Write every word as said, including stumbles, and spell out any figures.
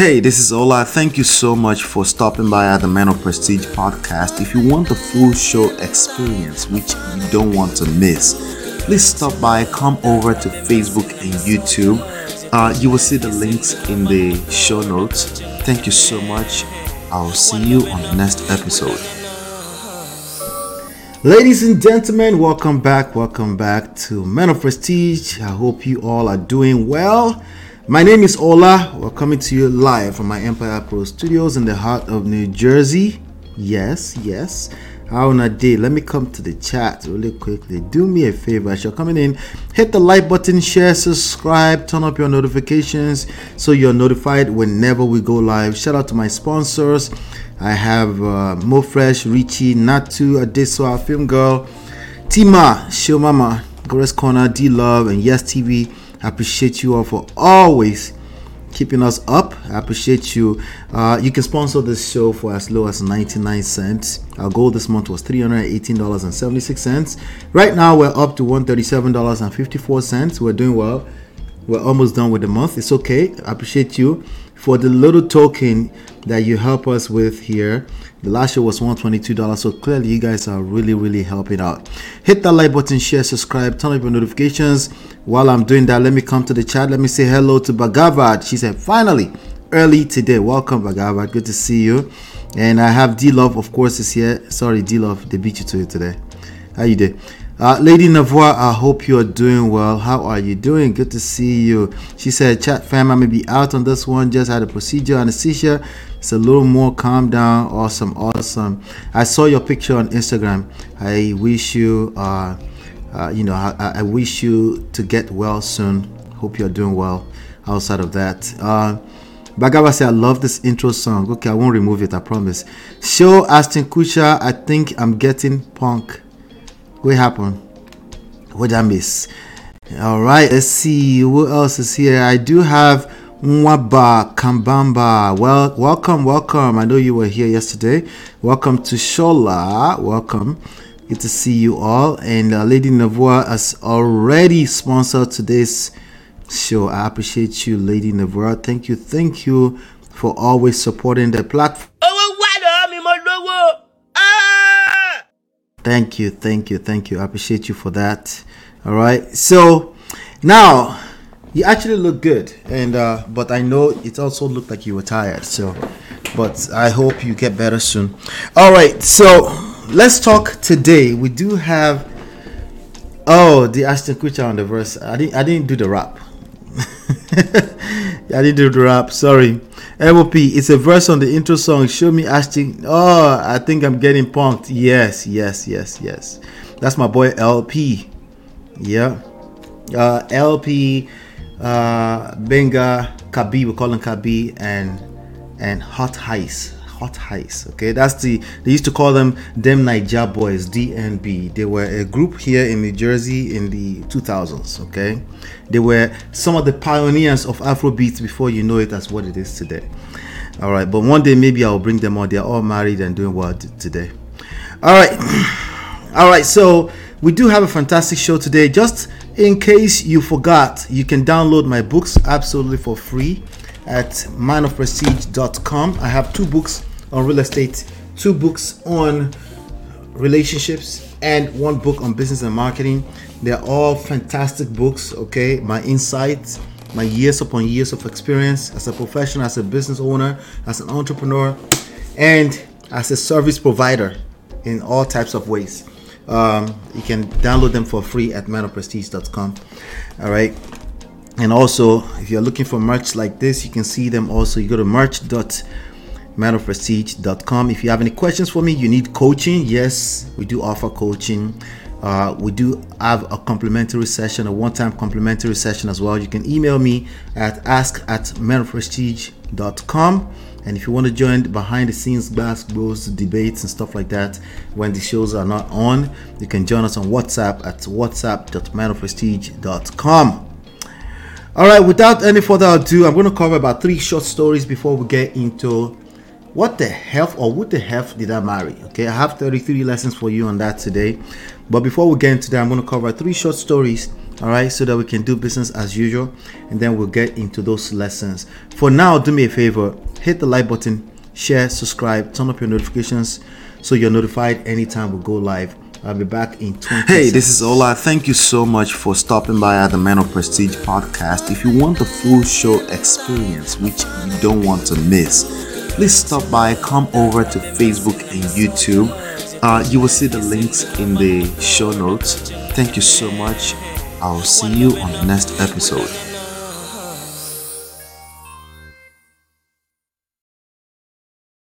Hey, this is Ola. Thank you so much for stopping by at the Men of Prestige podcast. If you want the full show experience, which you don't want to miss, please stop by, come over to Facebook and YouTube. Uh, you will see the links in the show notes. Thank you so much. I'll see you on the next episode. Ladies and gentlemen, welcome back. Welcome back to Men of Prestige. I hope you all are doing well. My name is Ola. We're coming to you live from my Empire Pro Studios in the heart of New Jersey. Yes, yes. How on a day? Let me come to the chat really quickly. Do me a favor as you're coming in. Hit the like button, share, subscribe, turn up your notifications so you're notified whenever we go live. Shout out to my sponsors. I have uh, MoFresh, Richie, Natu, Adesoa, Film Girl, Tima, Show Mama, Gores Corner, D Love, and Yes T V. I appreciate you all for always keeping us up. I appreciate you. Uh, you can sponsor this show for as low as ninety-nine cents. Our goal this month was three hundred eighteen dollars and seventy-six cents. Right now, we're up to one hundred thirty-seven dollars and fifty-four cents. We're doing well. We're almost done with the month. It's okay. I appreciate you for the little token that you help us with here. The last show was one hundred twenty-two dollars, so clearly you guys are really, really helping out. Hit that like button, share, subscribe, turn up your notifications. While I'm doing that, let me come to the chat. Let me say hello to Bagavad. She said, finally, early today. Welcome, Bagavad. Good to see you. And I have D-Love, of course, is here. Sorry, D-Love, they beat you to it today. How you doing? Uh, Lady Navois, I hope you are doing well. How are you doing? Good to see you. She said, chat fam, I may be out on this one. Just had a procedure, anesthesia. It's a little more calm down. Awesome, awesome. I saw your picture on Instagram. I wish you, uh, uh, you know, I, I wish you to get well soon. Hope you're doing well outside of that. Uh, Bagawa said, I love this intro song. Okay, I won't remove it, I promise. Show Aston Kutcher, I think I'm getting punk. What happened? What did I miss? All right, let's see who else is here. I do have Mwaba Kambamba. Well, welcome, welcome. I know you were here yesterday. Welcome to Shola. Welcome. Good to see you all. And uh, Lady Navois has already sponsored today's show. I appreciate you, Lady Navois. Thank you, thank you for always supporting the platform. Thank you, thank you, thank you. I appreciate you for that. All right. So now you actually look good, and uh, but I know it also looked like you were tired. So, but I hope you get better soon. All right. So let's talk today. We do have oh the Ashton Kutcher on the verse. I didn't I didn't do the rap. I didn't do the rap. Sorry. M O P, it's a verse on the intro song. Show me Ashton. Oh, I think I'm getting punked. Yes, yes, yes, yes. That's my boy L P. Yeah. Uh, L P, uh, Benga, Kabi, we call him Kabi, and and Hot Heist. Hot Heist. Okay, that's the, they used to call them them Niger Boys, D N B. They were a group here in New Jersey in the two thousands. Okay, they were some of the pioneers of Afrobeats before you know it as what it is today. All right, but one day maybe I'll bring them on. They're all married and doing well t- today. All right, all right. So we do have a fantastic show today. Just in case you forgot, you can download my books absolutely for free at man of prestige dot com. I have two books on real estate, two books on relationships, and one book on business and marketing. They're all fantastic books. Okay, my insights, my years upon years of experience as a professional, as a business owner, as an entrepreneur, and as a service provider in all types of ways. Um, you can download them for free at man of prestige dot com. All right. And also, if you're looking for merch like this, you can see them also. You go to merch dot man of prestige dot com. If you have any questions for me, you need coaching, yes, we do offer coaching. Uh, we do have a complimentary session, a one-time complimentary session as well. You can email me at ask at man of prestige dot com. And if you want to join the behind the scenes glass blows debates and stuff like that when the shows are not on, you can join us on WhatsApp at whatsapp dot man of prestige dot com. All right, without any further ado, I'm going to cover about three short stories before we get into what the hell or what the hell did I marry? Okay, I have thirty-three lessons for you on that today. But before we get into that, I'm going to cover three short stories, all right, so that we can do business as usual, and then we'll get into those lessons. For now, do me a favor, hit the like button, share, subscribe, turn up your notifications so you're notified anytime we go live. I'll be back in twenty Hey, this is Ola. Thank you so much for stopping by at the Men of Prestige podcast. If you want the full show experience, which you don't want to miss, please stop by, come over to Facebook and YouTube. Uh, you will see the links in the show notes. Thank you so much. I'll see you on the next episode.